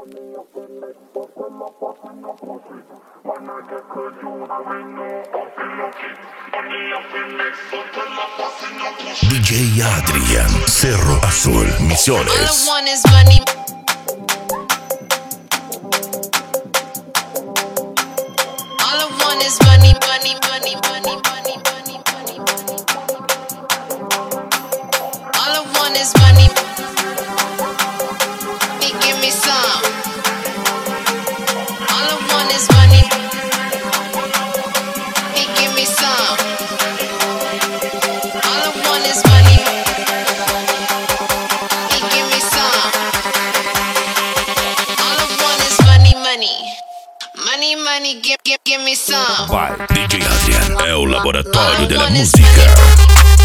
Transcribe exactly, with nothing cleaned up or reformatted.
D J Adrian, Cerro Azul, Misiones. All I want is money. All I want is money, money, money, money, money, money, money, money. All I want is money. Hey, give me some. All I want is money. Hey, give me some. All I want is money. Hey, give me some. All I want is money, money. Money, money, give, give, give me some. Vai, D J Adrian, é o laboratório All I della want is musica. money.